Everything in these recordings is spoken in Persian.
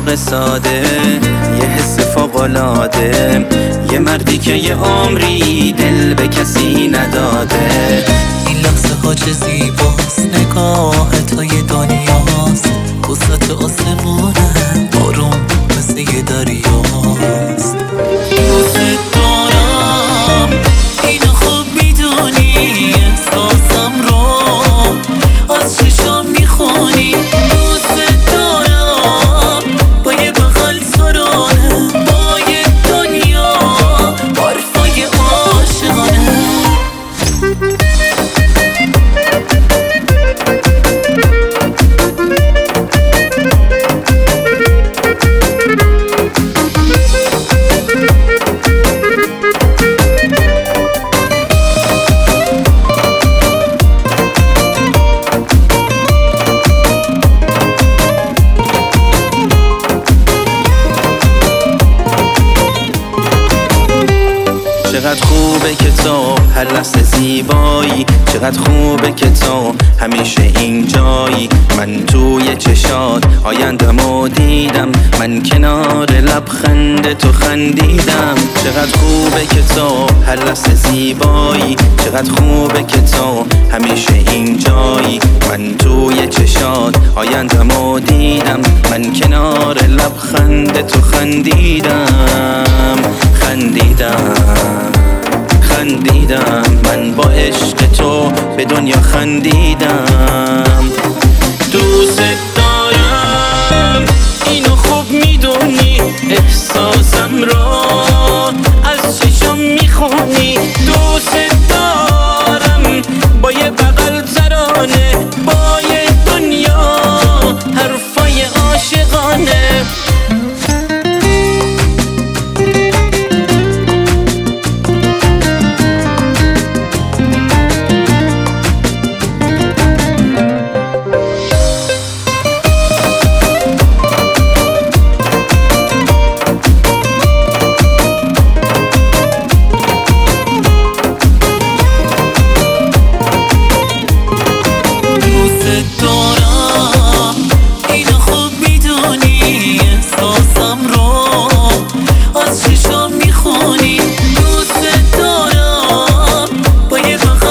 عشاق ساده، یه حس فوق‌العاده، یه مردی که یه عمری دل به کسی نداده. این لحظه ها چه زیباست، نگاه تا یه دنیاست، وسط آسمونه بارون مثل یه دریاست. دوست دارم اینو خوب میدونی، احساسم رو از چشام میخونی. دوست دارم با یه بغل سرانه، با یه دنیا حرفای عاشقانه. چقدر خوبه که تو هر لحظه زیبایی، چقدر خوبه که تو همیشه اینجایی. من توی چشات آیندمو دیدم، من کنار لبخند تو خندیدم. چقدر خوبه که تو هر لحظه زیبایی، چقدر خوبه که تو همیشه اینجایی. من توی چشات آیندمو دیدم، من کنار لبخند تو خندیدم. من با عشق تو به دنیا خندیدم. دوست دارم اینو خوب میدونی، احساسم را از چشم میخونی. دوست دارم با یه بغل ترانه، با یه دنیا حرفای عاشقانه.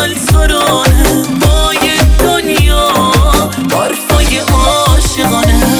عاشقانه